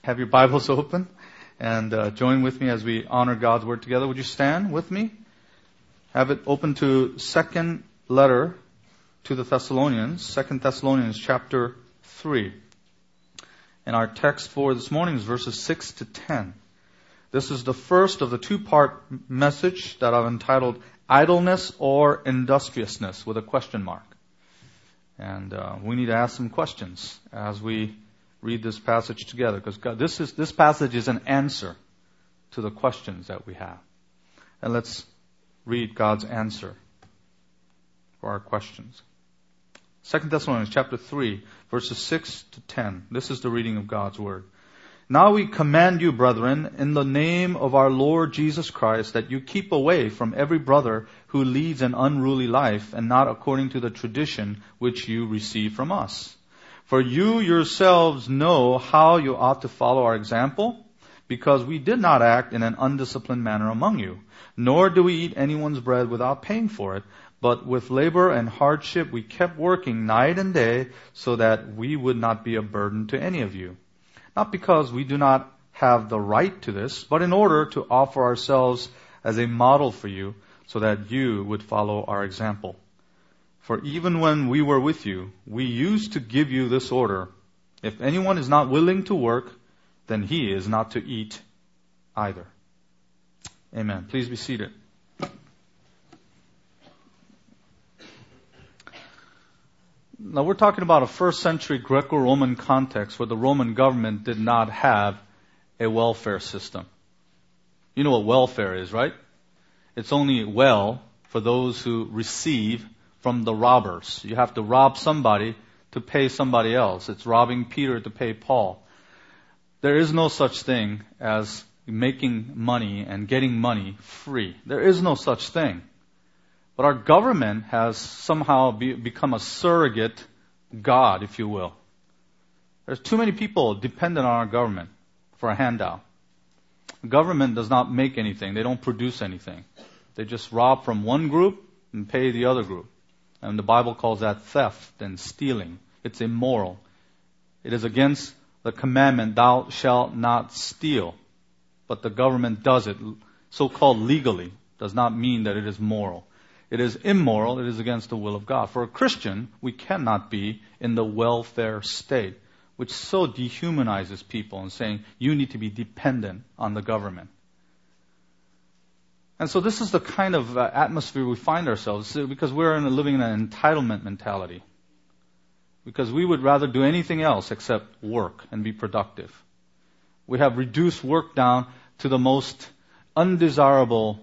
have your Bibles open and join with me as we honor God's Word together. Would you stand with me? Have it open to second letter to the Thessalonians, 2 Thessalonians chapter 3. And our text for this morning is verses 6 to 10. This is the first of the two-part message that I've entitled Idleness or Industriousness with a question mark. And we need to ask some questions as we read this passage together, because this passage is an answer to the questions that we have. And let's read God's answer for our questions. 2 Thessalonians chapter 3, verses 6 to 10. This is the reading of God's Word. Now we command you, brethren, in the name of our Lord Jesus Christ, that you keep away from every brother who leads an unruly life, and not according to the tradition which you receive from us. For you yourselves know how you ought to follow our example, because we did not act in an undisciplined manner among you, nor do we eat anyone's bread without paying for it, but with labor and hardship we kept working night and day, so that we would not be a burden to any of you. Not because we do not have the right to this, but in order to offer ourselves as a model for you, so that you would follow our example. For even when we were with you, we used to give you this order: if anyone is not willing to work, then he is not to eat either. Amen. Please be seated. Now we're talking about a first century Greco-Roman context where the Roman government did not have a welfare system. You know what welfare is, right? It's only well for those who receive from the robbers. You have to rob somebody to pay somebody else. It's robbing Peter to pay Paul. There is no such thing as making money and getting money free. There is no such thing. But our government has somehow become a surrogate God, if you will. There's too many people dependent on our government for a handout. The government does not make anything. They don't produce anything. They just rob from one group and pay the other group. And the Bible calls that theft and stealing. It's immoral. It is against the commandment, thou shalt not steal. But the government does it, so-called legally, does not mean that it is moral. It is immoral. It is against the will of God. For a Christian, we cannot be in the welfare state, which so dehumanizes people and saying, you need to be dependent on the government. And so this is the kind of atmosphere we find ourselves, because we're living in an entitlement mentality. Because we would rather do anything else except work and be productive. We have reduced work down to the most undesirable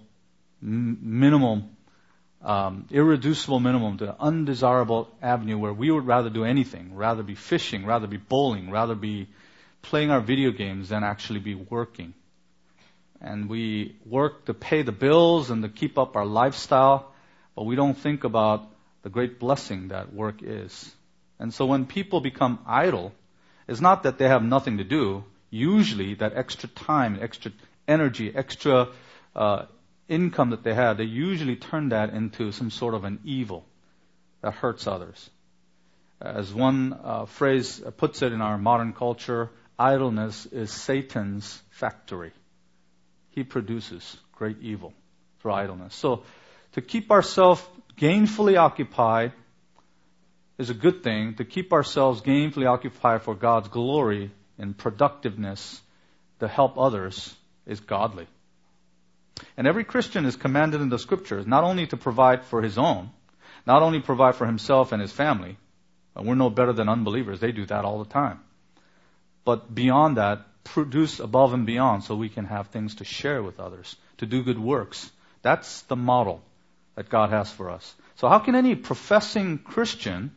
minimum, irreducible minimum, to undesirable avenue where we would rather do anything, rather be fishing, rather be bowling, rather be playing our video games than actually be working. And we work to pay the bills and to keep up our lifestyle, but we don't think about the great blessing that work is. And so when people become idle, it's not that they have nothing to do. Usually that extra time, extra energy, extra income that they have, they usually turn that into some sort of an evil that hurts others. As one phrase puts it in our modern culture, idleness is Satan's factory. He produces great evil through idleness. So to keep ourselves gainfully occupied is a good thing. To keep ourselves gainfully occupied for God's glory and productiveness to help others is godly. And every Christian is commanded in the Scriptures not only to provide for his own, not only provide for himself and his family. We're no better than unbelievers. They do that all the time. But beyond that, produce above and beyond so we can have things to share with others, to do good works. That's the model that God has for us. So how can any professing Christian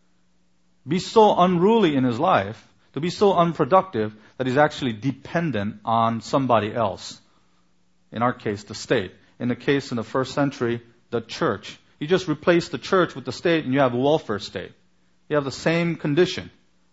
be so unruly in his life, to be so unproductive that he's actually dependent on somebody else? In our case, the state. In the case in the first century, the church. You just replace the church with the state and you have a welfare state. You have the same condition.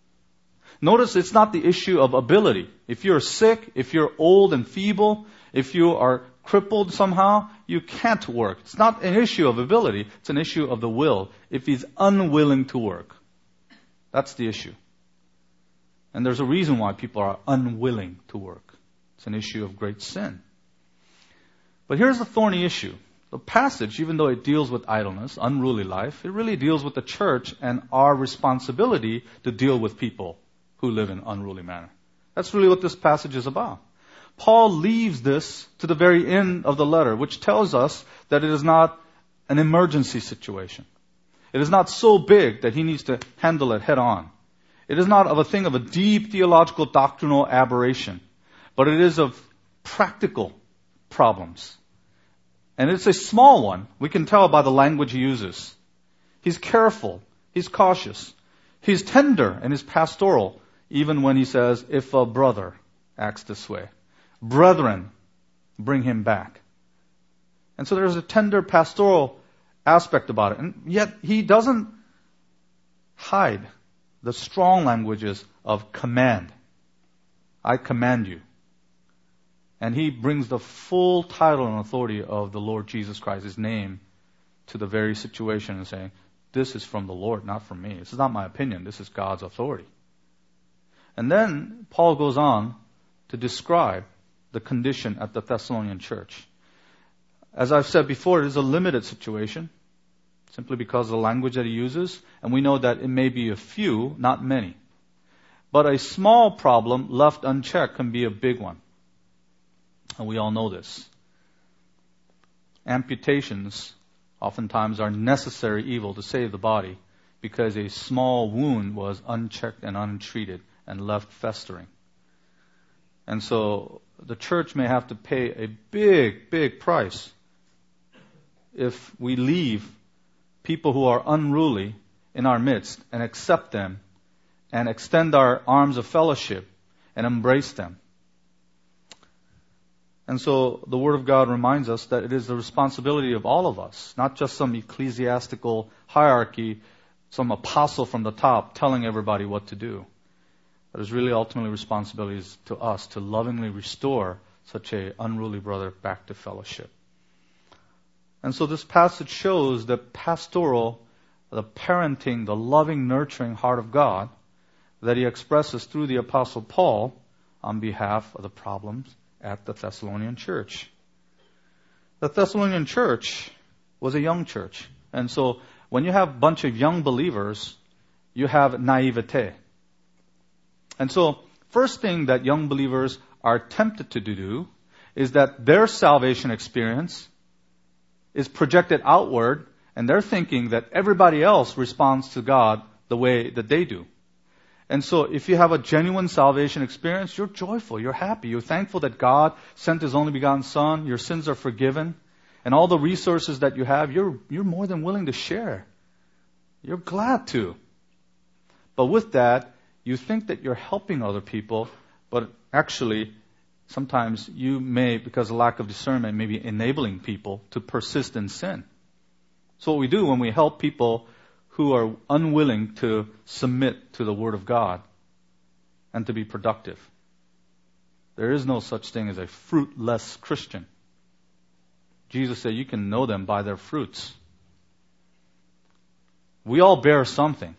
Notice it's not the issue of ability. If you're sick, if you're old and feeble, if you are crippled somehow, you can't work. It's not an issue of ability. It's an issue of the will. If he's unwilling to work. That's the issue. And there's a reason why people are unwilling to work. It's an issue of great sin. But here's the thorny issue. The passage, even though it deals with idleness, unruly life, it really deals with the church and our responsibility to deal with people who live in unruly manner. That's really what this passage is about. Paul leaves this to the very end of the letter, which tells us that it is not an emergency situation. It is not so big that he needs to handle it head on. It is not of a thing of a deep theological doctrinal aberration, but it is of practical problems. And it's a small one. We can tell by the language he uses. He's careful. He's cautious. He's tender and he's pastoral, even when he says, if a brother acts this way. Brethren, bring him back. And so there's a tender pastoral aspect about it. And yet he doesn't hide the strong languages of command. I command you. And he brings the full title and authority of the Lord Jesus Christ, his name, to the very situation and saying, this is from the Lord, not from me. This is not my opinion. This is God's authority. And then Paul goes on to describe the condition at the Thessalonian church. As I've said before, it is a limited situation, simply because of the language that he uses, and we know that it may be a few, not many. But a small problem left unchecked can be a big one. And we all know this. Amputations oftentimes are necessary evil to save the body because a small wound was unchecked and untreated and left festering. And so the church may have to pay a big, big price if we leave people who are unruly in our midst and accept them and extend our arms of fellowship and embrace them. And so the Word of God reminds us that it is the responsibility of all of us, not just some ecclesiastical hierarchy, some apostle from the top telling everybody what to do. But it's really ultimately responsibilities to us to lovingly restore such a unruly brother back to fellowship. And so this passage shows the pastoral, the parenting, the loving, nurturing heart of God that he expresses through the Apostle Paul on behalf of the problems at the Thessalonian church. The Thessalonian church was a young church. And so when you have a bunch of young believers, you have naivete. And so first thing that young believers are tempted to do is that their salvation experience is projected outward, and they're thinking that everybody else responds to God the way that they do. And so if you have a genuine salvation experience, you're joyful, you're happy, you're thankful that God sent His only begotten Son, your sins are forgiven, and all the resources that you have, you're more than willing to share. You're glad to. But with that, you think that you're helping other people, but actually, sometimes you may, because of lack of discernment, may be enabling people to persist in sin. So what we do when we help people who are unwilling to submit to the Word of God and to be productive. There is no such thing as a fruitless Christian. Jesus said you can know them by their fruits. We all bear something.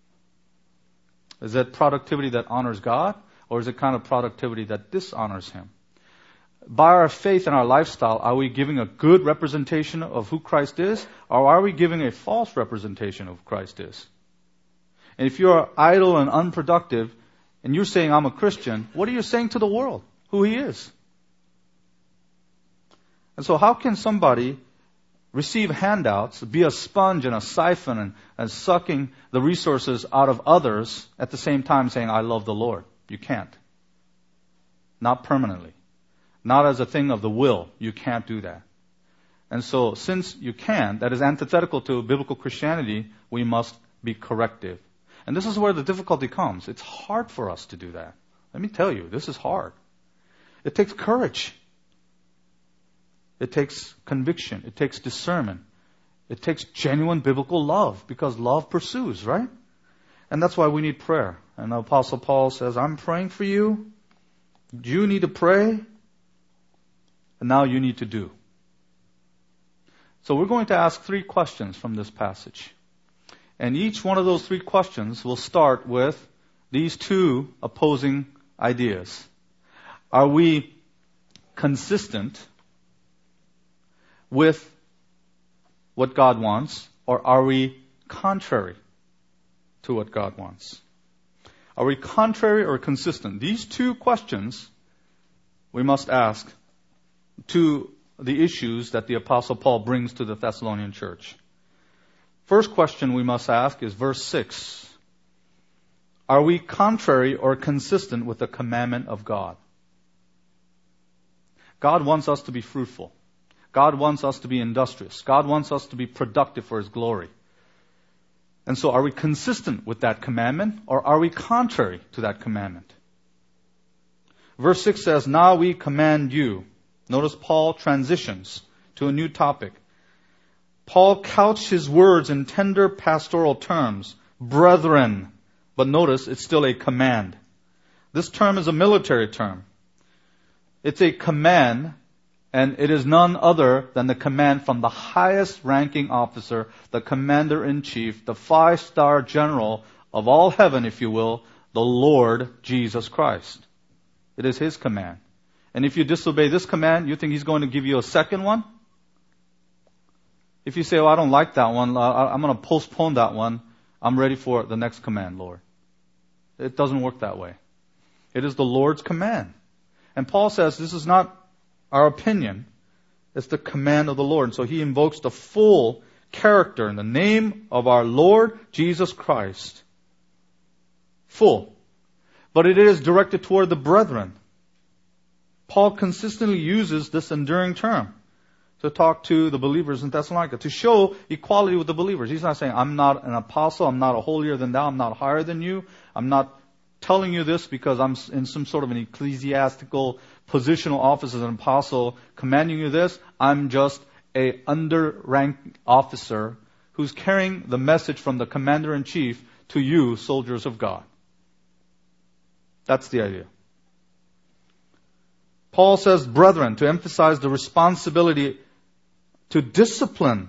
Is that productivity that honors God, or is it kind of productivity that dishonors Him? By our faith and our lifestyle, are we giving a good representation of who Christ is, or are we giving a false representation of who Christ is? And if you're idle and unproductive, and you're saying, I'm a Christian, what are you saying to the world? Who He is? And so how can somebody receive handouts, be a sponge and a siphon and sucking the resources out of others at the same time saying, I love the Lord? You can't. Not permanently. Not as a thing of the will. You can't do that. And so since you can't, that is antithetical to biblical Christianity, we must be corrective. And this is where the difficulty comes. It's hard for us to do that. Let me tell you, this is hard. It takes courage. It takes conviction. It takes discernment. It takes genuine biblical love, because love pursues, right? And that's why we need prayer. And the Apostle Paul says, I'm praying for you. You need to pray. And now you need to do. So we're going to ask 3 questions from this passage. And each one of those 3 questions will start with these two opposing ideas? Are we consistent with what God wants, or are we contrary to what God wants? Are we contrary or consistent? These two questions we must ask to the issues that the Apostle Paul brings to the Thessalonian church. First question we must ask is verse 6. Are we contrary or consistent with the commandment of God? God wants us to be fruitful. God wants us to be industrious. God wants us to be productive for His glory. And so are we consistent with that commandment, or are we contrary to that commandment? Verse 6 says, now we command you. Notice Paul transitions to a new topic. Paul couched his words in tender pastoral terms, brethren. But notice, it's still a command. This term is a military term. It's a command, and it is none other than the command from the highest ranking officer, the commander-in-chief, the 5-star general of all heaven, if you will, the Lord Jesus Christ. It is His command. And if you disobey this command, you think He's going to give you a second one? If you say, I don't like that one, I'm going to postpone that one, I'm ready for the next command, Lord. It doesn't work that way. It is the Lord's command. And Paul says this is not our opinion. It's the command of the Lord. And so he invokes the full character in the name of our Lord Jesus Christ. Full. But it is directed toward the brethren. Paul consistently uses this enduring term to talk to the believers in Thessalonica, to show equality with the believers. He's not saying, I'm not an apostle, I'm not a holier than thou, I'm not higher than you, I'm not telling you this because I'm in some sort of an ecclesiastical positional office as an apostle commanding you this. I'm just a underranked officer who's carrying the message from the commander-in-chief to you, soldiers of God. That's the idea. Paul says, brethren, to emphasize the responsibility to discipline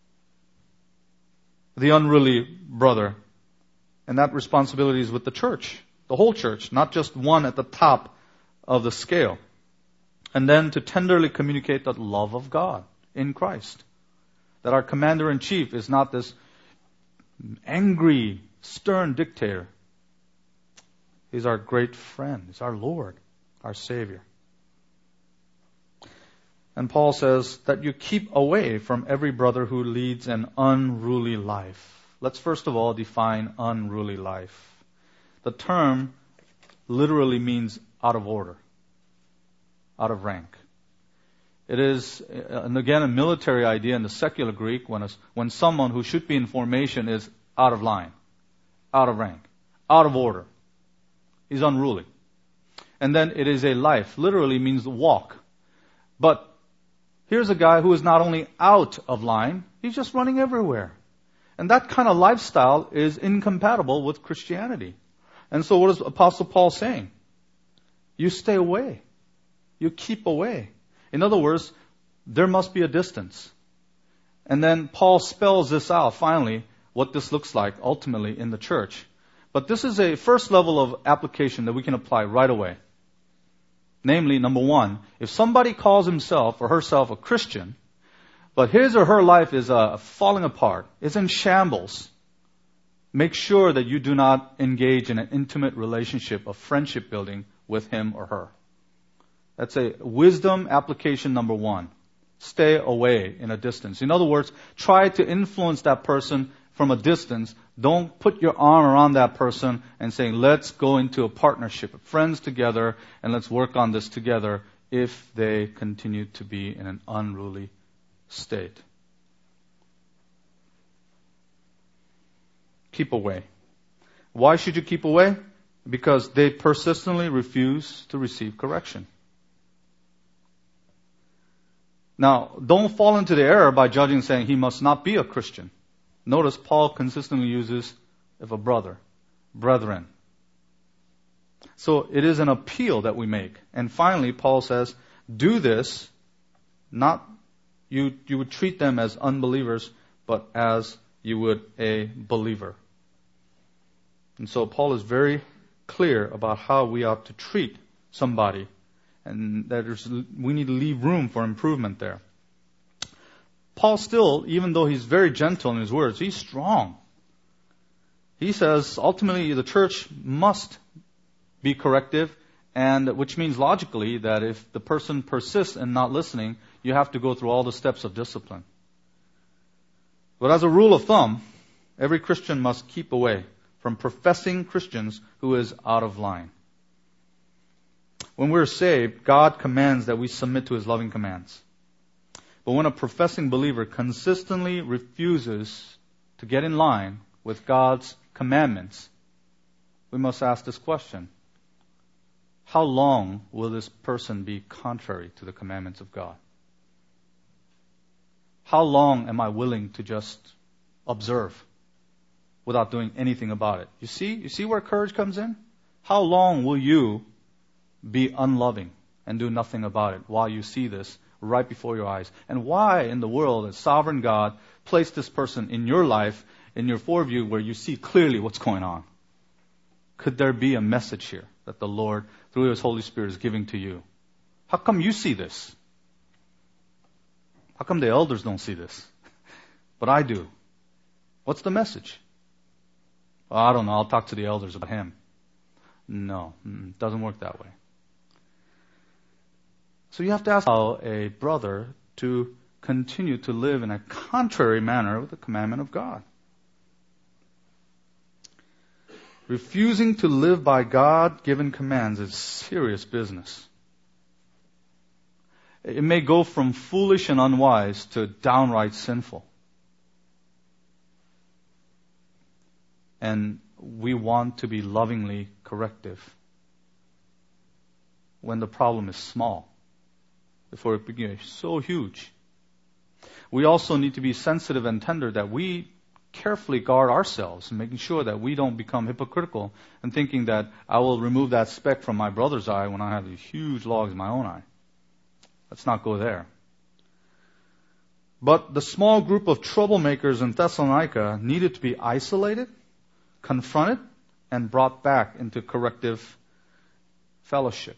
the unruly brother. And that responsibility is with the church, the whole church, not just one at the top of the scale. And then to tenderly communicate the love of God in Christ. That our commander-in-chief is not this angry, stern dictator. He's our great friend. He's our Lord, our Savior. And Paul says that you keep away from every brother who leads an unruly life. Let's first of all define unruly life. The term literally means out of order, out of rank. It is, and again, a military idea in the secular Greek when someone who should be in formation is out of line, out of rank, out of order. He's unruly. And then it is a life, literally means walk. But here's a guy who is not only out of line, he's just running everywhere. And that kind of lifestyle is incompatible with Christianity. And so what is Apostle Paul saying? You stay away. You keep away. In other words, there must be a distance. And then Paul spells this out, finally, what this looks like ultimately in the church. But this is a first level of application that we can apply right away. Namely, number one, if somebody calls himself or herself a Christian, but his or her life is falling apart, is in shambles, make sure that you do not engage in an intimate relationship of friendship building with him or her. That's a wisdom application number one. Stay away in a distance. In other words, try to influence that person from a distance. Don't put your arm around that person and say, let's go into a partnership of friends together and let's work on this together if they continue to be in an unruly state. Keep away. Why should you keep away? Because they persistently refuse to receive correction. Now, don't fall into the error by judging saying he must not be a Christian. Notice Paul consistently uses if a brother, brethren. So it is an appeal that we make. And finally, Paul says, do this, not you would treat them as unbelievers, but as you would a believer. And so Paul is very clear about how we ought to treat somebody, and that we need to leave room for improvement there. Paul still, even though he's very gentle in his words, he's strong. He says ultimately the church must be corrective, and which means logically that if the person persists in not listening, you have to go through all the steps of discipline. But as a rule of thumb, every Christian must keep away from professing Christians who is out of line. When we're saved, God commands that we submit to His loving commands. But when a professing believer consistently refuses to get in line with God's commandments, we must ask this question: how long will this person be contrary to the commandments of God? How long am I willing to just observe without doing anything about it? You see where courage comes in? How long will you be unloving and do nothing about it while you see this right before your eyes? And why in the world has sovereign God placed this person in your life, in your foreview, where you see clearly what's going on? Could there be a message here that the Lord, through His Holy Spirit, is giving to you? How come you see this? How come the elders don't see this? But I do. What's the message? Well, I don't know. I'll talk to the elders about him. No, it doesn't work that way. So you have to ask how a brother to continue to live in a contrary manner with the commandment of God. Refusing to live by God-given commands is serious business. It may go from foolish and unwise to downright sinful. And we want to be lovingly corrective when the problem is small, before it becomes so huge. We also need to be sensitive and tender that we carefully guard ourselves, making sure that we don't become hypocritical and thinking that I will remove that speck from my brother's eye when I have these huge logs in my own eye. Let's not go there. But the small group of troublemakers in Thessalonica needed to be isolated, confronted, and brought back into corrective fellowship.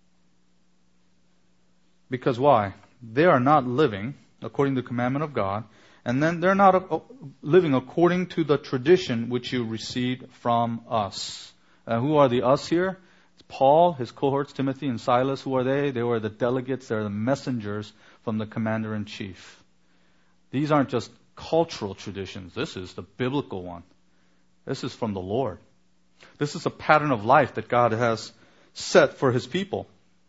Because why? They are not living according to the commandment of God, and then they're not living according to the tradition which you received from us. Who are the us here? It's Paul, his cohorts, Timothy and Silas. Who are they? They were the delegates. They're the messengers from the commander-in-chief. These aren't just cultural traditions. This is the biblical one. This is from the Lord. This is a pattern of life that God has set for His people.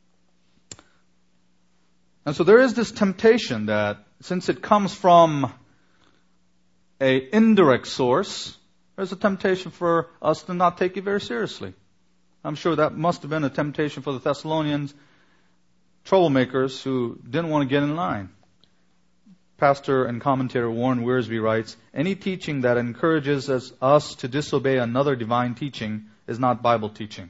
And so there is this temptation that since it comes from an indirect source, there's a temptation for us to not take it very seriously. I'm sure that must have been a temptation for the Thessalonians, troublemakers who didn't want to get in line. Pastor and commentator Warren Wiersbe writes, any teaching that encourages us to disobey another divine teaching is not Bible teaching.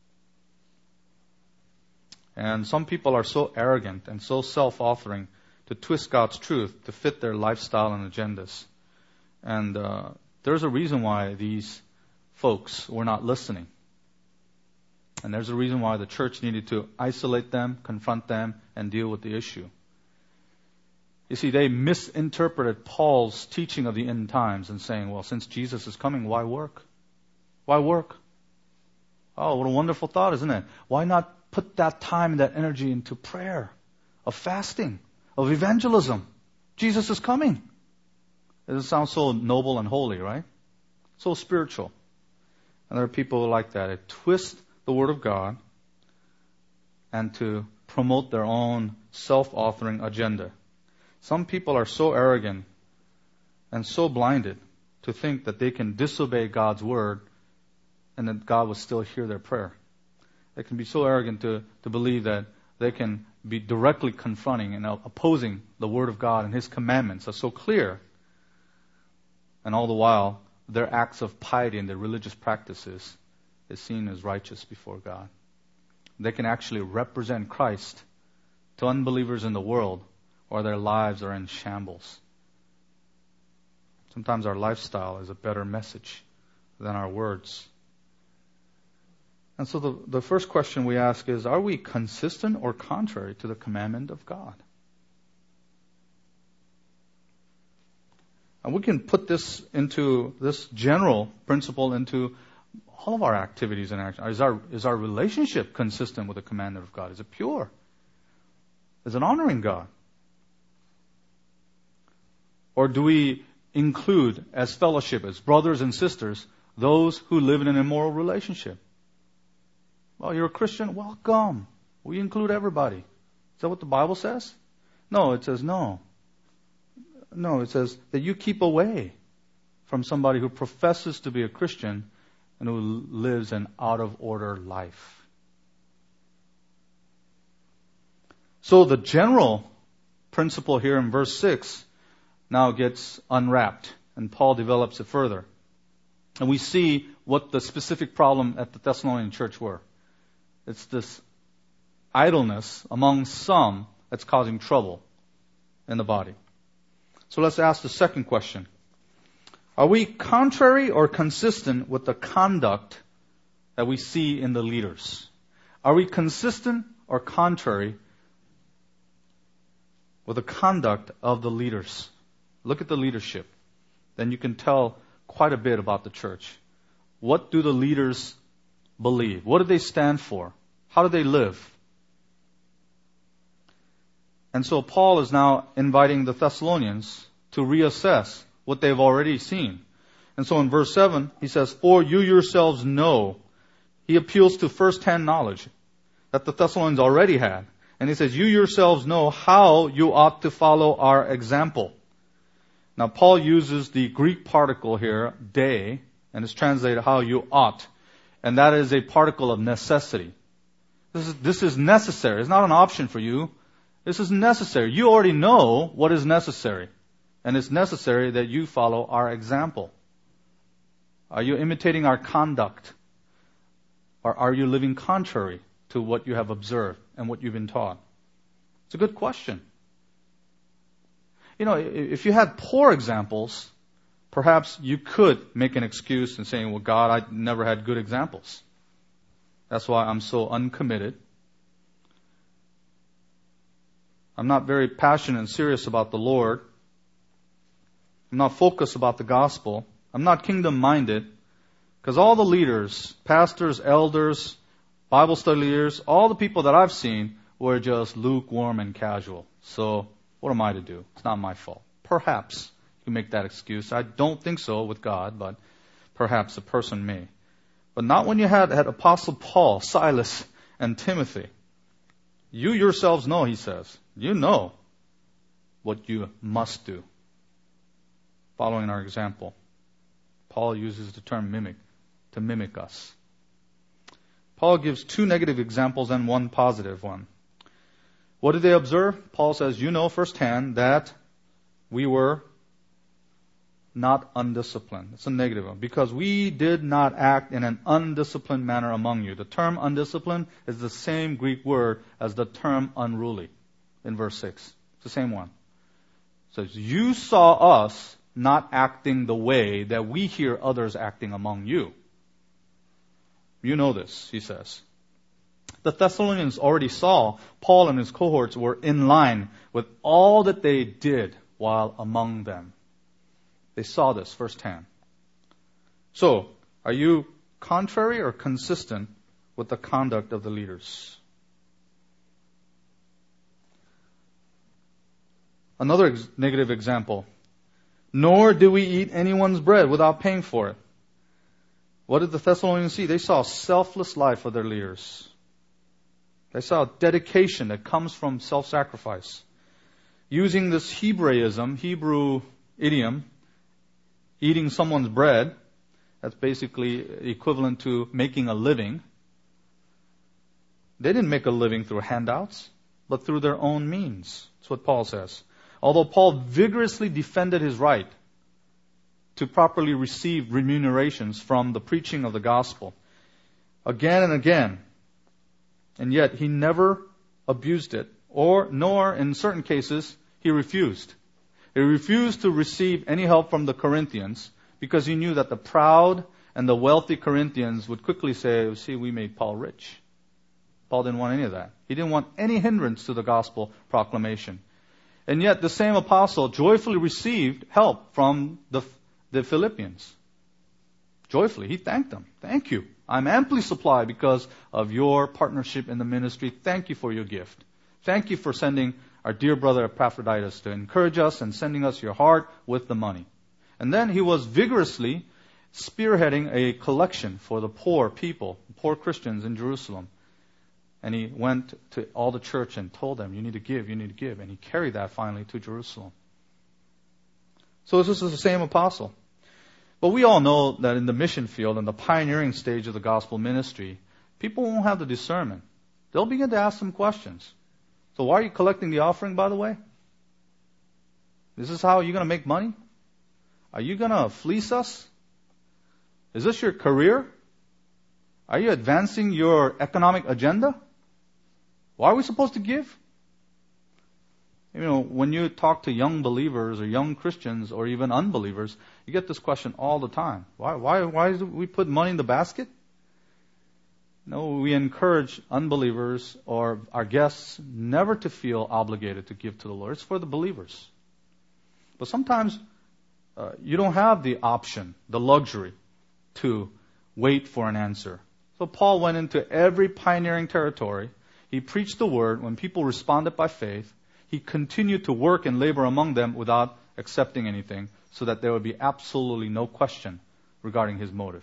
And some people are so arrogant and so self-authoring to twist God's truth to fit their lifestyle and agendas. And there's a reason why these folks were not listening. And there's a reason why the church needed to isolate them, confront them, and deal with the issue. You see, they misinterpreted Paul's teaching of the end times and saying, well, since Jesus is coming, why work? Why work? Oh, what a wonderful thought, isn't it? Why not put that time and that energy into prayer, of fasting, of evangelism? Jesus is coming. It sounds so noble and holy, right? So spiritual. And there are people like that. They twist the Word of God and to promote their own self-authoring agenda. Some people are so arrogant and so blinded to think that they can disobey God's Word and that God will still hear their prayer. They can be so arrogant to believe that they can be directly confronting and opposing the Word of God, and His commandments are so clear. And all the while, their acts of piety and their religious practices is seen as righteous before God. They can actually represent Christ to unbelievers in the world, or their lives are in shambles. Sometimes our lifestyle is a better message than our words. And so the first question we ask is, are we consistent or contrary to the commandment of God? And we can put this general principle into all of our activities and actions. Is our relationship consistent with the commandment of God? Is it pure? Is it honoring God? Or do we include as fellowship, as brothers and sisters, those who live in an immoral relationship? Well, you're a Christian? Welcome. We include everybody. Is that what the Bible says? No, it says no. No, it says that you keep away from somebody who professes to be a Christian and who lives an out-of-order life. So the general principle here in verse 6 now gets unwrapped, and Paul develops it further. And we see what the specific problem at the Thessalonian church were. It's this idleness among some that's causing trouble in the body. So let's ask the second question. Are we contrary or consistent with the conduct that we see in the leaders? Are we consistent or contrary with the conduct of the leaders? Look at the leadership. Then you can tell quite a bit about the church. What do the leaders believe? What do they stand for? How do they live? And so Paul is now inviting the Thessalonians to reassess what they've already seen. And so in verse 7, he says, "For you yourselves know." He appeals to first-hand knowledge that the Thessalonians already had. And he says, "You yourselves know how you ought to follow our example." Now, Paul uses the Greek particle here, de, and it's translated how you ought. And that is a particle of necessity. This is necessary. It's not an option for you. This is necessary. You already know what is necessary. And it's necessary that you follow our example. Are you imitating our conduct? Or are you living contrary to what you have observed and what you've been taught? It's a good question. You know, if you had poor examples, perhaps you could make an excuse and saying, "Well, God, I never had good examples. That's why I'm so uncommitted. I'm not very passionate and serious about the Lord. I'm not focused about the gospel. I'm not kingdom-minded." Because all the leaders, pastors, elders, Bible study leaders, all the people that I've seen were just lukewarm and casual. So what am I to do? It's not my fault. Perhaps you can make that excuse. I don't think so with God, but perhaps a person may. But not when you had Apostle Paul, Silas, and Timothy. You yourselves know, he says. You know what you must do. Following our example. Paul uses the term mimic, to mimic us. Paul gives 2 negative examples and 1 positive one. What did they observe? Paul says, you know firsthand that we were not undisciplined. It's a negative one. Because we did not act in an undisciplined manner among you. The term undisciplined is the same Greek word as the term unruly in verse 6. It's the same one. It says, you saw us not acting the way that we hear others acting among you. You know this, he says. The Thessalonians already saw Paul and his cohorts were in line with all that they did while among them. They saw this firsthand. So, are you contrary or consistent with the conduct of the leaders? Another negative example. Nor do we eat anyone's bread without paying for it. What did the Thessalonians see? They saw a selfless life of their leaders. They saw dedication that comes from self-sacrifice. Using this Hebraism, Hebrew idiom, eating someone's bread, that's basically equivalent to making a living. They didn't make a living through handouts, but through their own means. That's what Paul says. Although Paul vigorously defended his right to properly receive remunerations from the preaching of the gospel, again and again, and yet he never abused it, nor in certain cases he refused. He refused to receive any help from the Corinthians because he knew that the proud And the wealthy Corinthians would quickly say, see, we made Paul rich. Paul didn't want any of that. He didn't want any hindrance to the gospel proclamation. And yet the same apostle joyfully received help from the Philippians. Joyfully. He thanked them. Thank you. I'm amply supplied because of your partnership in the ministry. Thank you for your gift. Thank you for sending our dear brother Epaphroditus to encourage us and sending us your heart with the money. And then he was vigorously spearheading a collection for the poor people, poor Christians in Jerusalem. And he went to all the church and told them, you need to give, you need to give. And he carried that finally to Jerusalem. So this is the same apostle. But we all know that in the mission field, in the pioneering stage of the gospel ministry, people won't have the discernment. They'll begin to ask some questions. So why are you collecting the offering, by the way? This is how you're going to make money? Are you going to fleece us? Is this your career? Are you advancing your economic agenda? Why are we supposed to give? You know, when you talk to young believers or young Christians or even unbelievers, you get this question all the time. Why do we put money in the basket? No, we encourage unbelievers or our guests never to feel obligated to give to the Lord. It's for the believers. But sometimes you don't have the option, the luxury, to wait for an answer. So Paul went into every pioneering territory. He preached the word. When people responded by faith, he continued to work and labor among them without accepting anything, so that there would be absolutely no question regarding his motive.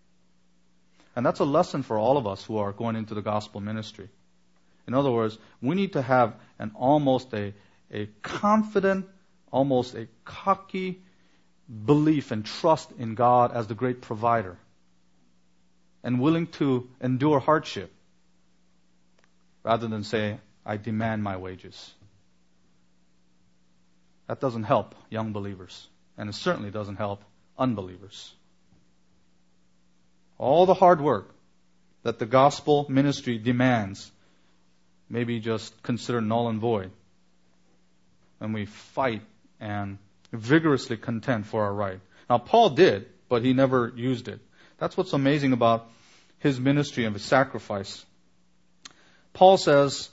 And that's a lesson for all of us who are going into the gospel ministry. In other words, we need to have almost a confident, almost a cocky belief and trust in God as the great provider, and willing to endure hardship rather than say, I demand my wages. That doesn't help young believers, and it certainly doesn't help unbelievers. All the hard work that the gospel ministry demands may be just considered null and void when we fight and vigorously contend for our right. Now, Paul did, but he never used it. That's what's amazing about his ministry and his sacrifice. Paul says,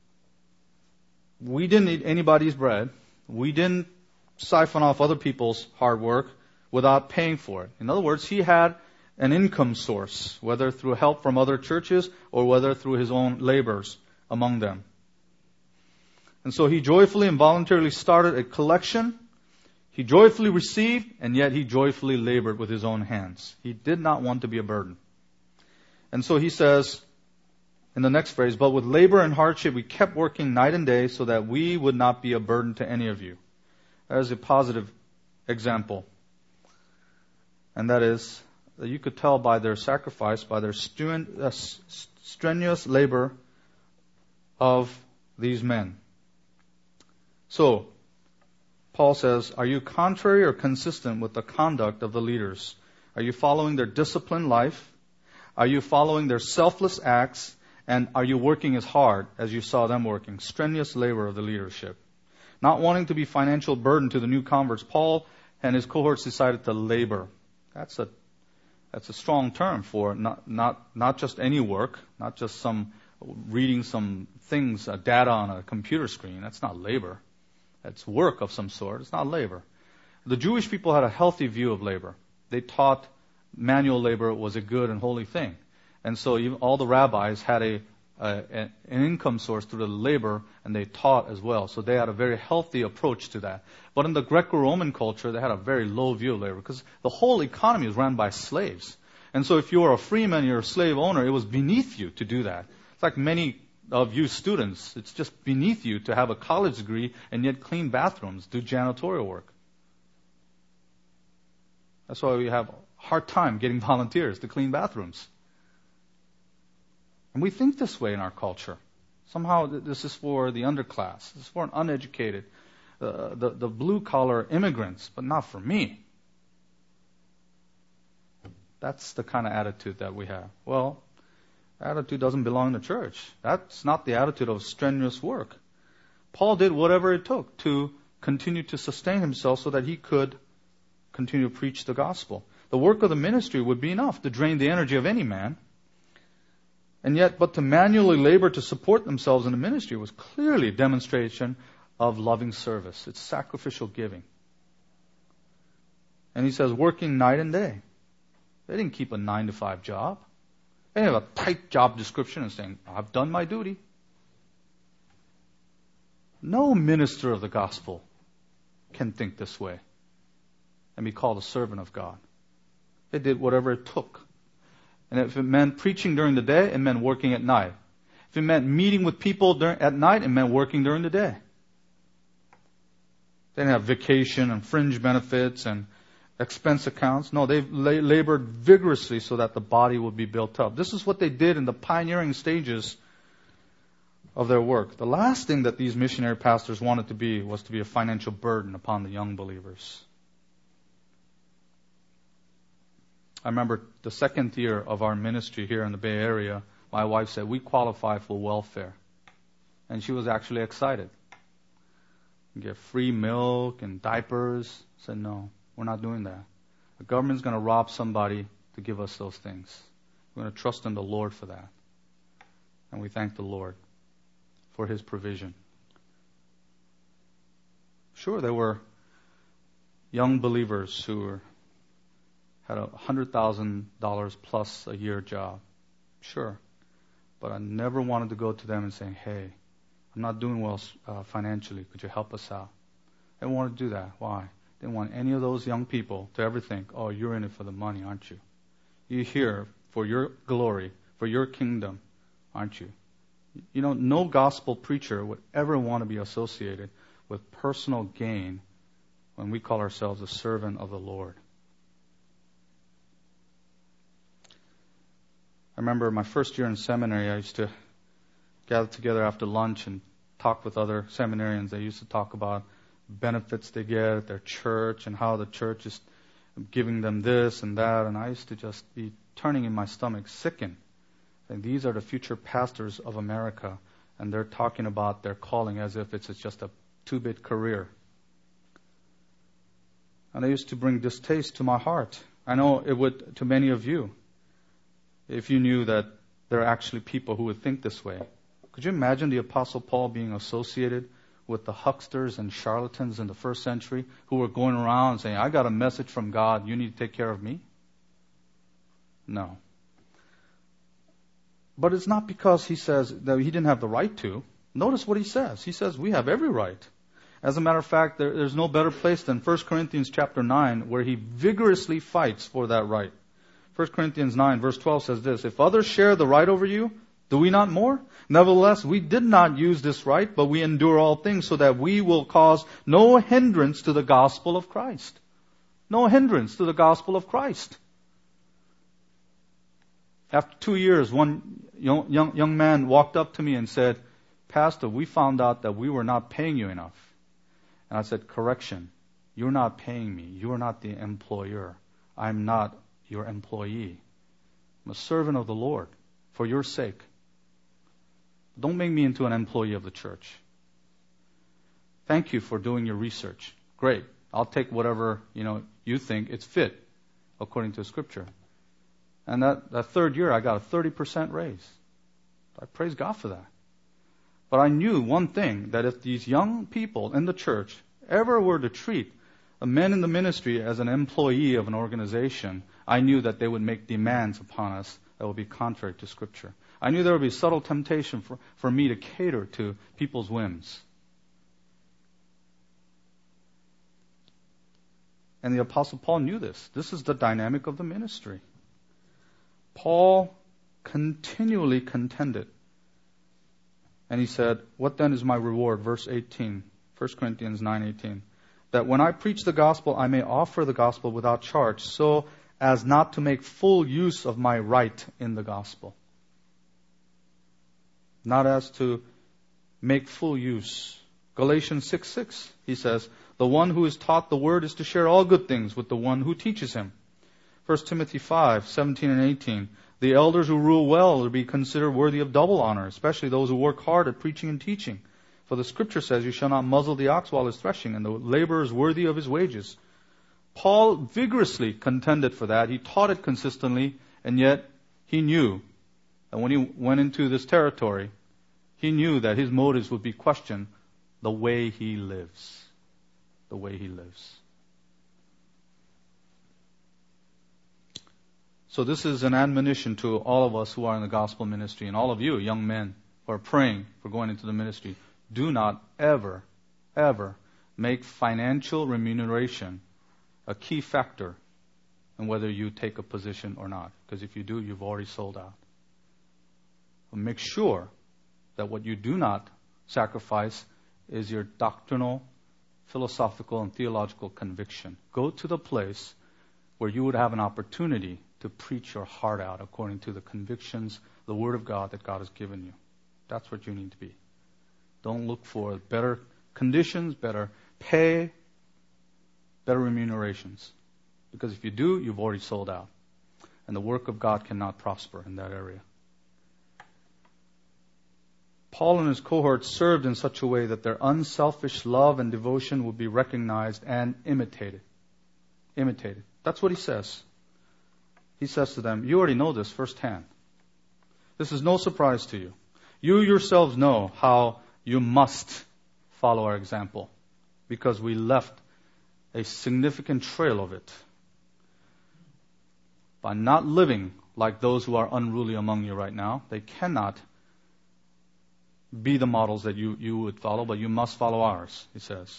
we didn't eat anybody's bread. We didn't siphon off other people's hard work without paying for it. In other words, he had an income source, whether through help from other churches or whether through his own labors among them. And so he joyfully and voluntarily started a collection. He joyfully received, and yet he joyfully labored with his own hands. He did not want to be a burden. And so he says in the next phrase, but with labor and hardship we kept working night and day so that we would not be a burden to any of you. That is a positive example. And that is that you could tell by their sacrifice, by their strenuous labor of these men. So, Paul says, are you contrary or consistent with the conduct of the leaders? Are you following their disciplined life? Are you following their selfless acts? And are you working as hard as you saw them working? Strenuous labor of the leadership. Not wanting to be financial burden to the new converts, Paul and his cohorts decided to labor. That's a strong term for not just any work, not just some reading some things, data on a computer screen. That's not labor. That's work of some sort. It's not labor. The Jewish people had a healthy view of labor. They taught manual labor was a good and holy thing. And so even all the rabbis had an income source through the labor, and they taught as well. So they had a very healthy approach to that. But in the Greco-Roman culture, they had a very low view of labor because the whole economy was run by slaves. And so if you were a freeman, you're a slave owner, it was beneath you to do that. It's like many of you students, it's just beneath you to have a college degree and yet clean bathrooms, do janitorial work. That's why we have a hard time getting volunteers to clean bathrooms. And we think this way in our culture. Somehow this is for the underclass. This is for an uneducated, the blue-collar immigrants, but not for me. That's the kind of attitude that we have. Well, attitude doesn't belong in the church. That's not the attitude of strenuous work. Paul did whatever it took to continue to sustain himself so that he could continue to preach the gospel. The work of the ministry would be enough to drain the energy of any man. And yet, but to manually labor to support themselves in the ministry was clearly a demonstration of loving service. It's sacrificial giving. And he says, working night and day. They didn't keep a 9-to-5 job. They didn't have a tight job description and saying, I've done my duty. No minister of the gospel can think this way and be called a servant of God. They did whatever it took. And if it meant preaching during the day, it meant working at night. If it meant meeting with people at night, it meant working during the day. They didn't have vacation and fringe benefits and expense accounts. No, they labored vigorously so that the body would be built up. This is what they did in the pioneering stages of their work. The last thing that these missionary pastors wanted to be was to be a financial burden upon the young believers. I remember the second year of our ministry here in the Bay Area, my wife said, we qualify for welfare. And she was actually excited. You get free milk and diapers. I said, no, we're not doing that. The government's going to rob somebody to give us those things. We're going to trust in the Lord for that. And we thank the Lord for His provision. Sure, there were young believers who had a $100,000 plus a year job. Sure. But I never wanted to go to them and say, hey, I'm not doing well financially. Could you help us out? I didn't want to do that. Why? Didn't want any of those young people to ever think, oh, you're in it for the money, aren't you? You're here for your glory, for your kingdom, aren't you? You know, no gospel preacher would ever want to be associated with personal gain when we call ourselves a servant of the Lord. I remember my first year in seminary, I used to gather together after lunch and talk with other seminarians. They used to talk about benefits they get at their church and how the church is giving them this and that. And I used to just be turning in my stomach, sickened. And these are the future pastors of America, and they're talking about their calling as if it's just a 2-bit career. And it used to bring distaste to my heart. I know it would to many of you, if you knew that there are actually people who would think this way. Could you imagine the Apostle Paul being associated with the hucksters and charlatans in the first century who were going around saying, I got a message from God, you need to take care of me? No. But it's not because he says that he didn't have the right to. Notice what he says. He says we have every right. As a matter of fact, there's no better place than 1 Corinthians chapter 9 where he vigorously fights for that right. 1 Corinthians 9 verse 12 says this, if others share the right over you, do we not more? Nevertheless, we did not use this right, but we endure all things so that we will cause no hindrance to the gospel of Christ. No hindrance to the gospel of Christ. After 2 years, one young man walked up to me and said, Pastor, we found out that we were not paying you enough. And I said, correction, you're not paying me. You're not the employer. I'm not your employee. I'm a servant of the Lord for your sake. Don't make me into an employee of the church. Thank you for doing your research. Great. I'll take whatever, you think it's fit according to Scripture. And that third year, I got a 30% raise. I praise God for that. But I knew one thing, that if these young people in the church ever were to treat a man in the ministry as an employee of an organization, I knew that they would make demands upon us that would be contrary to Scripture. I knew there would be subtle temptation for me to cater to people's whims. And the Apostle Paul knew this. This is the dynamic of the ministry. Paul continually contended. And he said, what then is my reward? Verse 18, 1 Corinthians 9:18. That when I preach the gospel, I may offer the gospel without charge, so as not to make full use of my right in the gospel. Not as to make full use. Galatians 6:6, he says, the one who is taught the word is to share all good things with the one who teaches him. 1 Timothy 5:17 and 18. The elders who rule well are to be considered worthy of double honor, especially those who work hard at preaching and teaching. For the Scripture says, you shall not muzzle the ox while it's threshing, and the laborer is worthy of his wages. Paul vigorously contended for that. He taught it consistently, and yet he knew that when he went into this territory, he knew that his motives would be questioned the way he lives. The way he lives. So this is an admonition to all of us who are in the gospel ministry, and all of you, young men, who are praying for going into the ministry. Do not ever, ever make financial remuneration a key factor in whether you take a position or not. Because if you do, you've already sold out. But make sure that what you do not sacrifice is your doctrinal, philosophical, and theological conviction. Go to the place where you would have an opportunity to preach your heart out according to the convictions, the Word of God that God has given you. That's what you need to be. Don't look for better conditions, better pay, better remunerations. Because if you do, you've already sold out. And the work of God cannot prosper in that area. Paul and his cohorts served in such a way that their unselfish love and devotion would be recognized and imitated. Imitated. That's what he says. He says to them, you already know this firsthand. This is no surprise to you. You yourselves know how you must follow our example, because we left a significant trail of it. By not living like those who are unruly among you right now, they cannot be the models that you would follow, but you must follow ours, he says.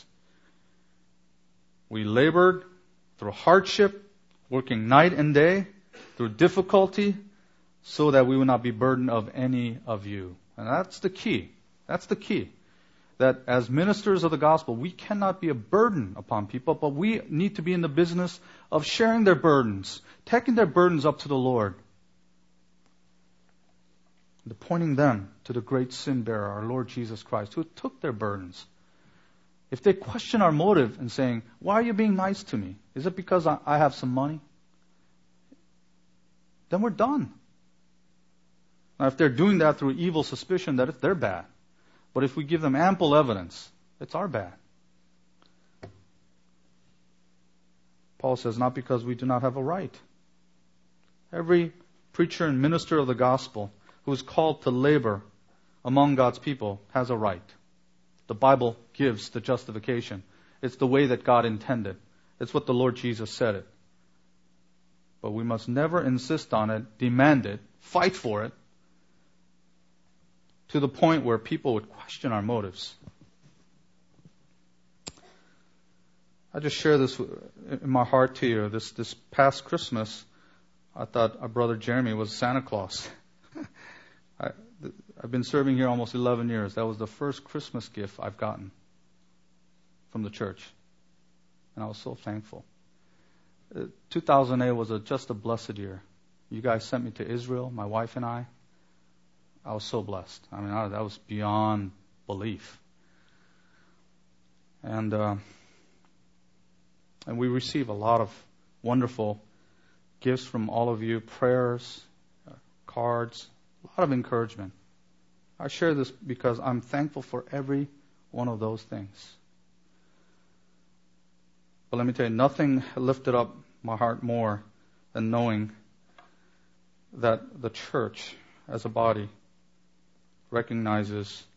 We labored through hardship, working night and day, through difficulty, so that we would not be burdened of any of you. And that's the key. That's the key. That as ministers of the gospel, we cannot be a burden upon people, but we need to be in the business of sharing their burdens, taking their burdens up to the Lord, and pointing them to the great sin bearer, our Lord Jesus Christ, who took their burdens. If they question our motive and saying, why are you being nice to me? Is it because I have some money? Then we're done. Now, if they're doing that through evil suspicion, that they're bad. But if we give them ample evidence, it's our bad. Paul says, not because we do not have a right. Every preacher and minister of the gospel who is called to labor among God's people has a right. The Bible gives the justification. It's the way that God intended. It's what the Lord Jesus said it. But we must never insist on it, demand it, fight for it, to the point where people would question our motives. I just share this in my heart to you. This past Christmas, I thought our brother Jeremy was Santa Claus. I've been serving here almost 11 years. That was the first Christmas gift I've gotten from the church. And I was so thankful. 2008 was just a blessed year. You guys sent me to Israel, my wife and I. I was so blessed. I mean, that was beyond belief. And we receive a lot of wonderful gifts from all of you, prayers, cards, a lot of encouragement. I share this because I'm thankful for every one of those things. But let me tell you, nothing lifted up my heart more than knowing that the church as a body recognizes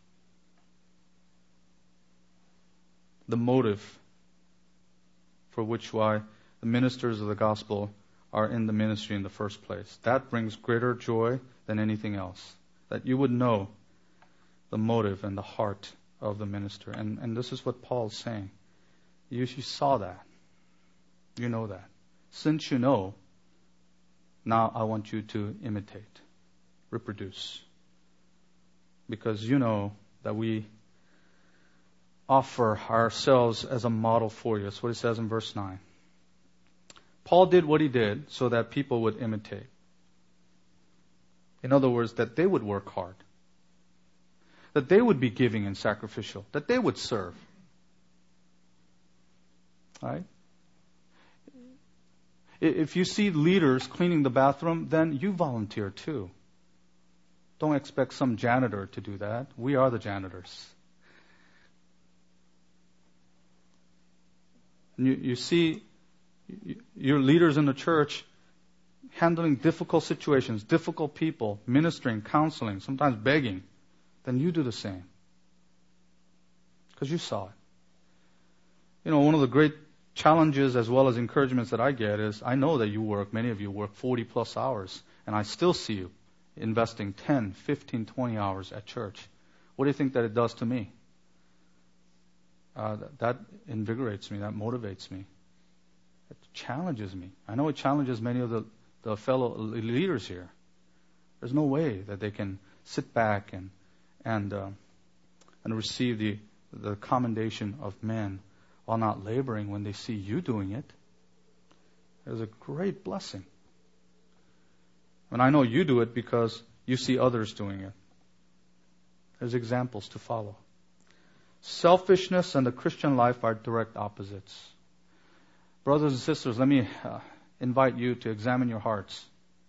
the motive for why the ministers of the gospel are in the ministry in the first place. That brings greater joy than anything else. That you would know the motive and the heart of the minister. And this is what Paul's saying. You saw that. You know that. Since you know, now I want you to imitate, reproduce. Because you know that we offer ourselves as a model for you. That's what he says in verse 9. Paul did what he did so that people would imitate. In other words, that they would work hard. That they would be giving and sacrificial. That they would serve. Right? If you see leaders cleaning the bathroom, then you volunteer too. Don't expect some janitor to do that. We are the janitors. You see Your leaders in the church handling difficult situations, difficult people, ministering, counseling, sometimes begging, then you do the same. Because you saw it. You know, one of the great challenges as well as encouragements that I get is, I know that you work, many of you work 40 plus hours, and I still see you investing 10, 15, 20 hours at church. What do you think that it does to me? That invigorates me, that motivates me. It challenges me. I know it challenges many of the fellow leaders here. There's no way that they can sit back and receive the commendation of men while not laboring when they see you doing it. There's a great blessing. And I know you do it because you see others doing it. There's examples to follow. Selfishness and the Christian life are direct opposites. Brothers and sisters, let me invite you to examine your hearts.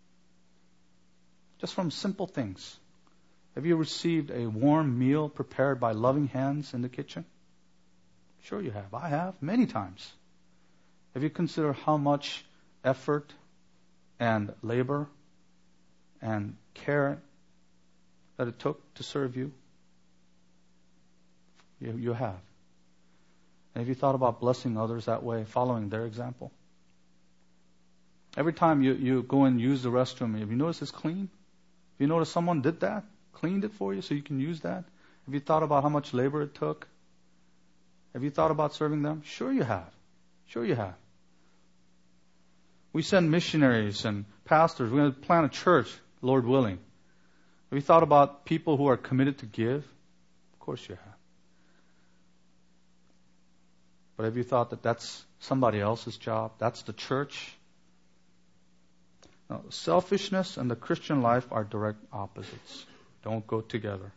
Just from simple things. Have you received a warm meal prepared by loving hands in the kitchen? Sure you have. I have, many times. Have you considered how much effort and labor and care that it took to serve you? You have. And have you thought about blessing others that way, following their example? Every time you go and use the restroom, have you noticed it's clean? Have you noticed someone did that? Cleaned it for you so you can use that? Have you thought about how much labor it took? Have you thought about serving them? Sure you have. Sure you have. We send missionaries and pastors. We're going to plant a church, Lord willing. Have you thought about people who are committed to give? Of course you have. But have you thought that that's somebody else's job? That's the church? No, selfishness and the Christian life are direct opposites. Don't go together.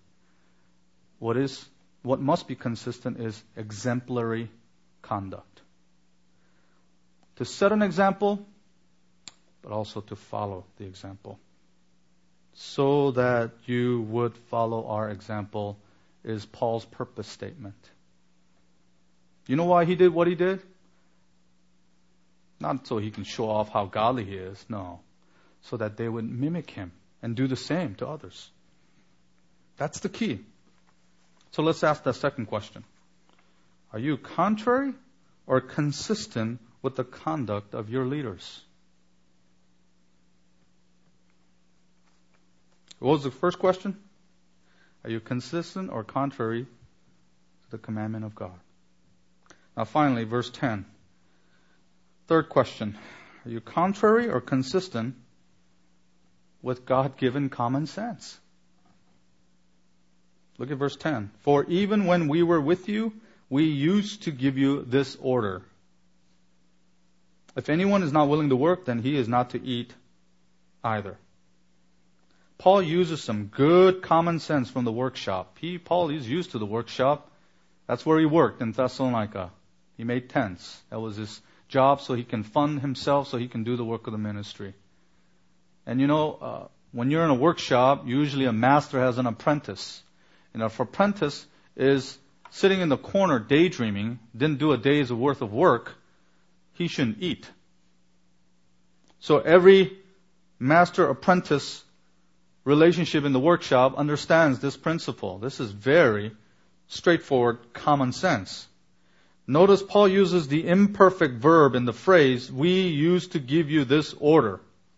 What must be consistent is exemplary conduct. To set an example, but also to follow the example. So that you would follow our example is Paul's purpose statement. You know why he did what he did? Not so he can show off how godly he is, no. So that they would mimic him and do the same to others. That's the key. So let's ask the second question. Are you contrary or consistent with the conduct of your leaders? What was the first question? Are you consistent or contrary to the commandment of God? Now finally, verse 10. Third question. Are you contrary or consistent with God-given common sense? Look at verse 10. For even when we were with you, we used to give you this order. If anyone is not willing to work, then he is not to eat either. Paul uses some good common sense from the workshop. Paul is used to the workshop. That's where he worked in Thessalonica. He made tents. That was his job, so he can fund himself, so he can do the work of the ministry. And when you're in a workshop, usually a master has an apprentice. If an apprentice is sitting in the corner daydreaming, didn't do a day's worth of work, he shouldn't eat. So every master-apprentice relationship in the workshop understands this principle. This is very straightforward common sense. Notice Paul uses the imperfect verb in the phrase, we used to give you this order.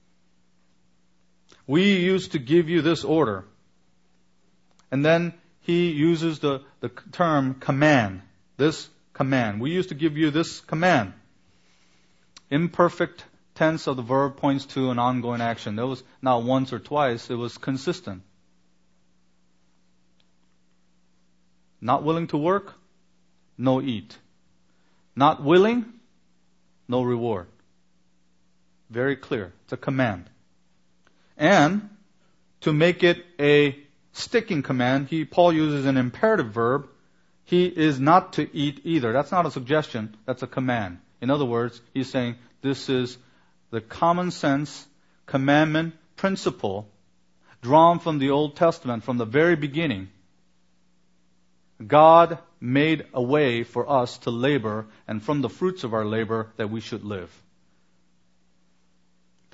We used to give you this order. And then he uses the term command. This command. We used to give you this command. Imperfect tense of the verb points to an ongoing action. That was not once or twice. It was consistent. Not willing to work? No eat. Not willing? No reward. Very clear. It's a command. And to make it a sticking command, Paul uses an imperative verb. He is not to eat either. That's not a suggestion. That's a command. In other words, he's saying this is the common sense commandment principle drawn from the Old Testament from the very beginning. God made a way for us to labor, and from the fruits of our labor that we should live.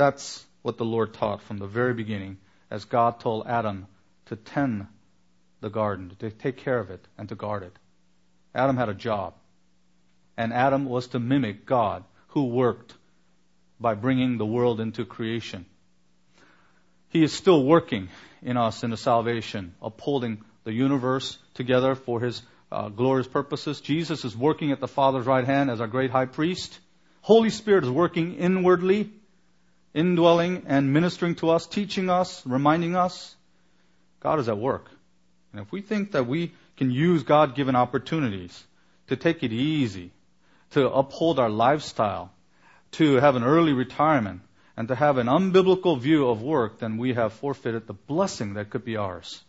That's what the Lord taught from the very beginning, as God told Adam to tend the garden, to take care of it, and to guard it. Adam had a job. And Adam was to mimic God, who worked by bringing the world into creation. He is still working in us in the salvation, upholding the universe together for His glorious purposes. Jesus is working at the Father's right hand as our great high priest. Holy Spirit is working inwardly, indwelling and ministering to us, teaching us, reminding us. God is at work. And if we think that we can use God-given opportunities to take it easy, to uphold our lifestyle, to have an early retirement, and to have an unbiblical view of work, then we have forfeited the blessing that could be ours.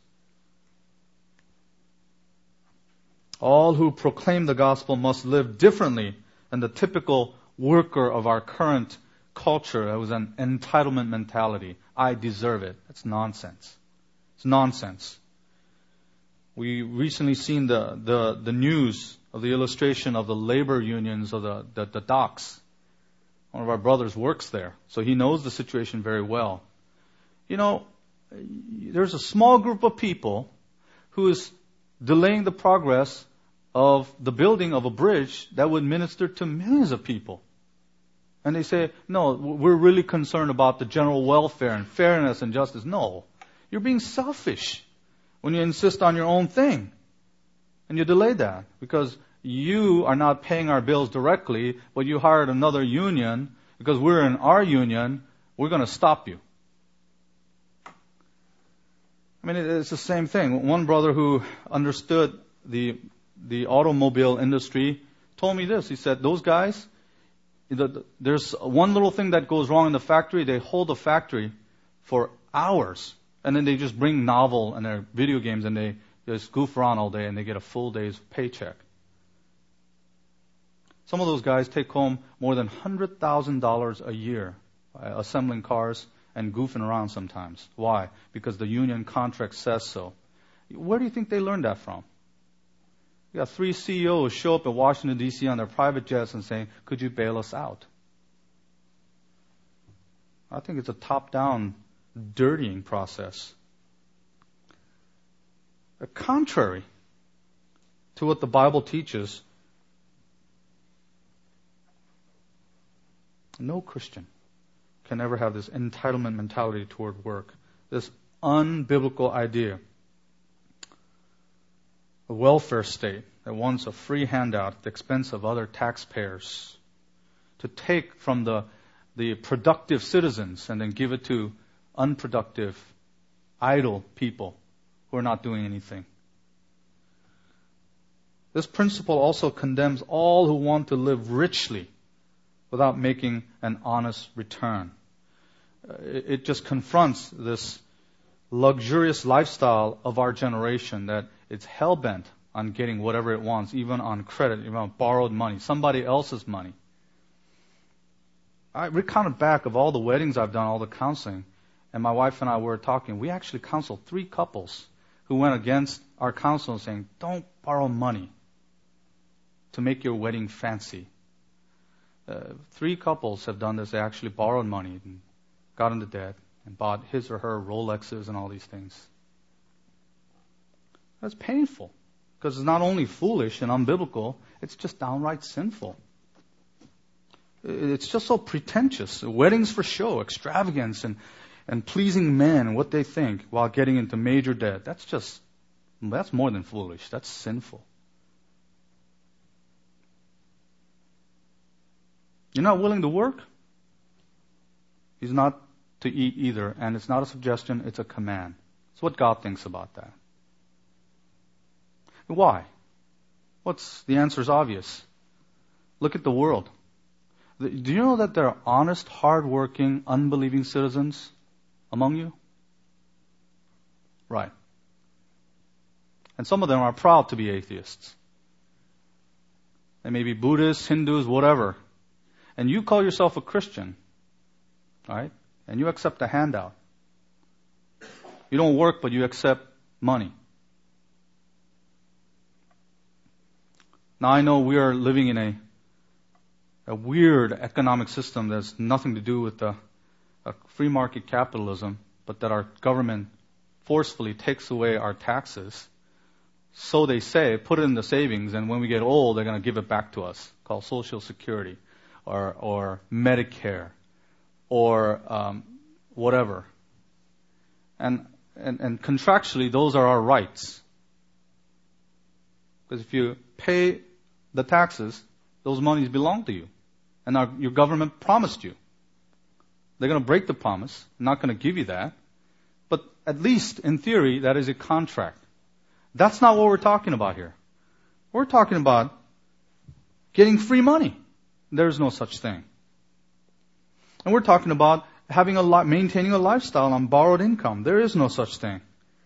All who proclaim the gospel must live differently than the typical worker of our current culture. It was an entitlement mentality. I deserve it. That's nonsense. It's nonsense. We recently seen the news of the illustration of the labor unions of the docks. One of our brothers works there, so he knows the situation very well. You know, there's a small group of people who is delaying the progress of the building of a bridge that would minister to millions of people. And they say, no, we're really concerned about the general welfare and fairness and justice. No, you're being selfish when you insist on your own thing. And you delay that because you are not paying our bills directly, but you hired another union. Because we're in our union, we're going to stop you. I mean, it's the same thing. One brother who understood the automobile industry told me this. He said, those guys, there's one little thing that goes wrong in the factory. They hold the factory for hours. And then they just bring novel and their video games and they just goof around all day and they get a full day's paycheck. Some of those guys take home more than $100,000 a year assembling cars and goofing around sometimes. Why? Because the union contract says so. Where do you think they learned that from? You got 3 CEOs show up at Washington, D.C. on their private jets and saying, could you bail us out? I think it's a top-down dirtying process. Contrary to what the Bible teaches, no Christian can ever have this entitlement mentality toward work, this unbiblical idea. A welfare state that wants a free handout at the expense of other taxpayers, to take from the productive citizens and then give it to unproductive, idle people who are not doing anything. This principle also condemns all who want to live richly without making an honest return. It just confronts this luxurious lifestyle of our generation that it's hell-bent on getting whatever it wants, even on credit, even on borrowed money, somebody else's money. I recounted back of all the weddings I've done, all the counseling, and my wife and I were talking. We actually counseled 3 couples who went against our counsel saying, don't borrow money to make your wedding fancy. 3 couples have done this. They actually borrowed money and got into debt and bought his or her Rolexes and all these things. That's painful because it's not only foolish and unbiblical, it's just downright sinful. It's just so pretentious. Weddings for show, extravagance, and pleasing men and what they think while getting into major debt. That's more than foolish. That's sinful. You're not willing to work? He's not to eat either. And it's not a suggestion, it's a command. It's what God thinks about that. Why? The answer is obvious. Look at the world. Do you know that there are honest, hard-working, unbelieving citizens among you? Right. And some of them are proud to be atheists. They may be Buddhists, Hindus, whatever. And you call yourself a Christian, right? And you accept a handout. You don't work, but you accept money. Now I know we are living in a weird economic system that's nothing to do with the a free market capitalism, but that our government forcefully takes away our taxes, so they say, put it in the savings, and when we get old, they're going to give it back to us, called Social Security, or Medicare, or whatever. And contractually, those are our rights. Because if you pay the taxes, those monies belong to you. And your government promised you. They're going to break the promise. I'm not going to give you that. But at least, in theory, that is a contract. That's not what we're talking about here. We're talking about getting free money. There's no such thing. And we're talking about maintaining a lifestyle on borrowed income. There is no such thing.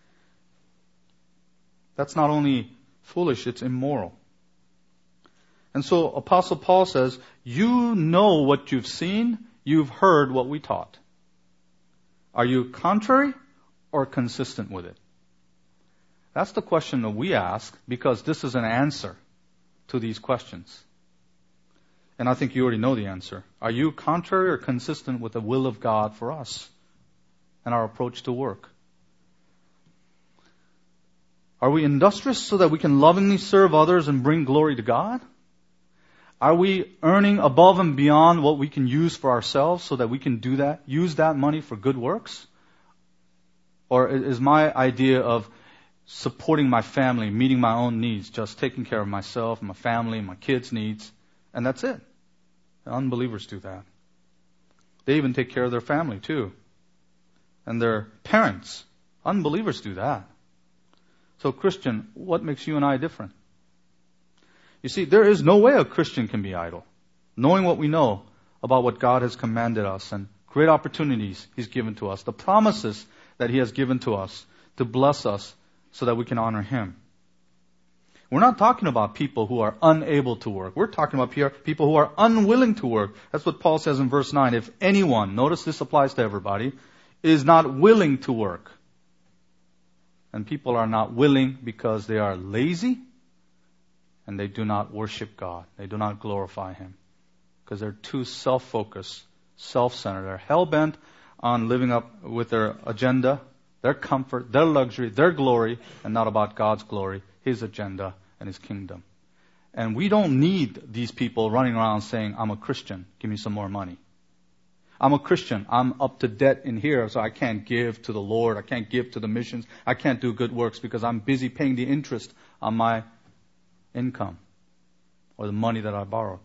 That's not only foolish, it's immoral. And so Apostle Paul says, you know what you've seen, you've heard what we taught. Are you contrary or consistent with it? That's the question that we ask, because this is an answer to these questions. And I think you already know the answer. Are you contrary or consistent with the will of God for us and our approach to work? Are we industrious so that we can lovingly serve others and bring glory to God? Are we earning above and beyond what we can use for ourselves so that we can do that, use that money for good works? Or is my idea of supporting my family, meeting my own needs, just taking care of myself, my family, my kids' needs, and that's it? And unbelievers do that. They even take care of their family too. And their parents. Unbelievers do that. So Christian, what makes you and I different? You see, there is no way a Christian can be idle. Knowing what we know about what God has commanded us and great opportunities He's given to us, the promises that He has given to us to bless us so that we can honor Him. We're not talking about people who are unable to work. We're talking about people who are unwilling to work. That's what Paul says in verse 9. If anyone, notice this applies to everybody, is not willing to work. And people are not willing because they are lazy and they do not worship God. They do not glorify Him because they're too self-focused, self-centered. They're hell-bent on living up with their agenda, their comfort, their luxury, their glory, and not about God's glory, His agenda, and His kingdom. And we don't need these people running around saying, I'm a Christian, give me some more money. I'm a Christian, I'm up to debt in here, so I can't give to the Lord, I can't give to the missions, I can't do good works because I'm busy paying the interest on my income or the money that I borrowed.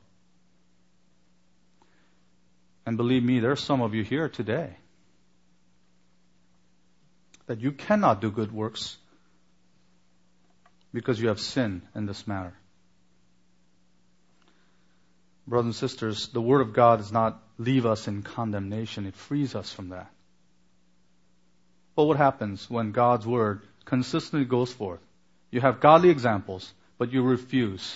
And believe me, there's some of you here today that you cannot do good works because you have sin in this matter. Brothers and sisters, the Word of God does not leave us in condemnation. It frees us from that. But what happens when God's Word consistently goes forth? You have godly examples, but you refuse.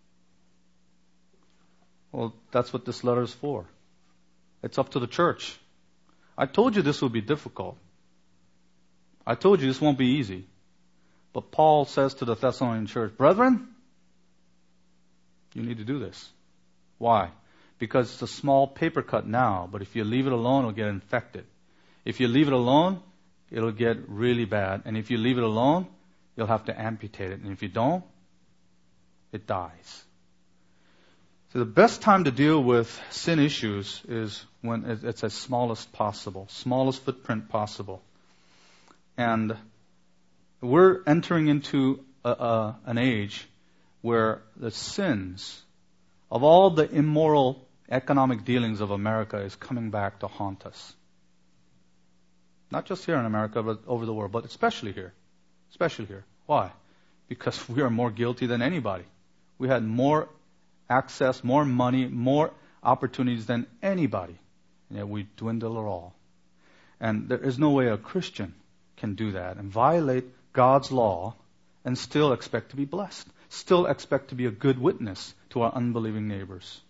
Well, that's what this letter is for. It's up to the church. I told you this would be difficult. I told you this won't be easy. But Paul says to the Thessalonian church, brethren, you need to do this. Why? Because it's a small paper cut now, but if you leave it alone, it'll get infected. If you leave it alone, it'll get really bad. And if you leave it alone, you'll have to amputate it. And if you don't, it dies. So the best time to deal with sin issues is when it's as smallest possible, smallest footprint possible. And we're entering into an age where the sins of all the immoral economic dealings of America is coming back to haunt us. Not just here in America, but over the world, but especially here. Especially here. Why? Because we are more guilty than anybody. We had more access, more money, more opportunities than anybody. And yet we dwindle it all. And there is no way a Christian can do that and violate God's law and still expect to be blessed. Still expect to be a good witness to our unbelieving neighbors.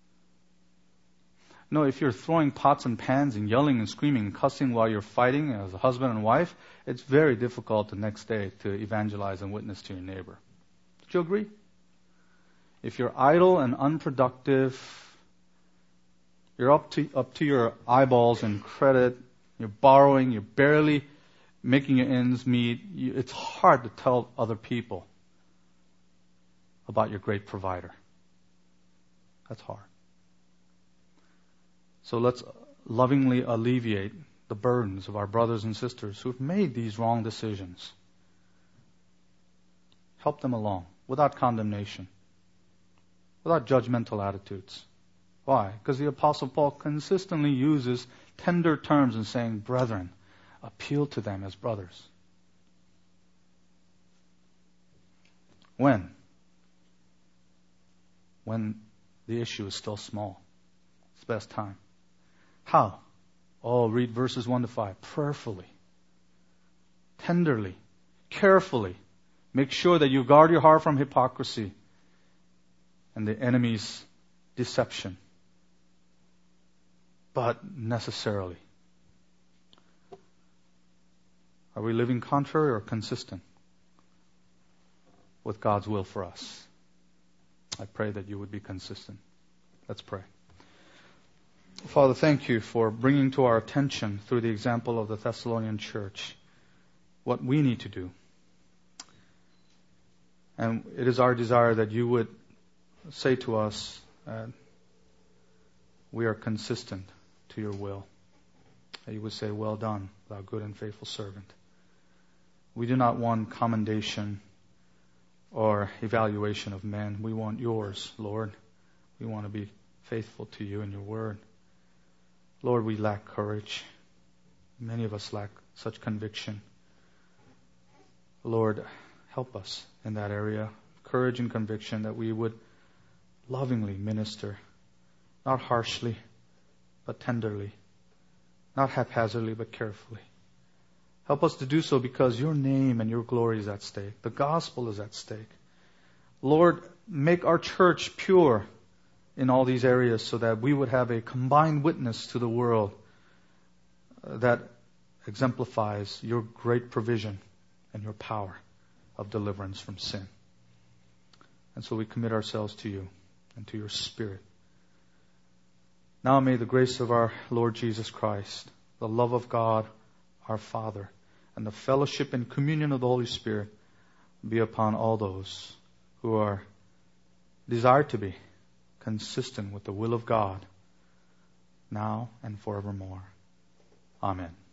No, if you're throwing pots and pans and yelling and screaming and cussing while you're fighting as a husband and wife, it's very difficult the next day to evangelize and witness to your neighbor. Would you agree? If you're idle and unproductive, You're up to your eyeballs in credit. You're borrowing. You're barely making your ends meet. It's hard to tell other people about your great provider. That's hard. So let's lovingly alleviate the burdens of our brothers and sisters who've made these wrong decisions. Help them along without condemnation, without judgmental attitudes. Why? Because the Apostle Paul consistently uses tender terms in saying, brethren, appeal to them as brothers. When? When the issue is still small. It's the best time. How? Oh, read verses 1 to 5. Prayerfully, tenderly, carefully. Make sure that you guard your heart from hypocrisy and the enemy's deception. But necessarily. Are we living contrary or consistent with God's will for us? I pray that you would be consistent. Let's pray. Father, thank you for bringing to our attention through the example of the Thessalonian church what we need to do. And it is our desire that you would say to us, we are consistent to your will. That you would say, well done, thou good and faithful servant. We do not want commendation or evaluation of men. We want yours, Lord. We want to be faithful to you and your word. Lord, we lack courage. Many of us lack such conviction. Lord, help us in that area. Courage and conviction that we would lovingly minister, not harshly, but tenderly, not haphazardly, but carefully. Help us to do so because your name and your glory is at stake. The gospel is at stake. Lord, make our church pure in all these areas so that we would have a combined witness to the world that exemplifies your great provision and your power of deliverance from sin. And so we commit ourselves to you and to your Spirit. Now may the grace of our Lord Jesus Christ, the love of God, our Father, and the fellowship and communion of the Holy Spirit be upon all those who are desired to be consistent with the will of God now and forevermore. Amen.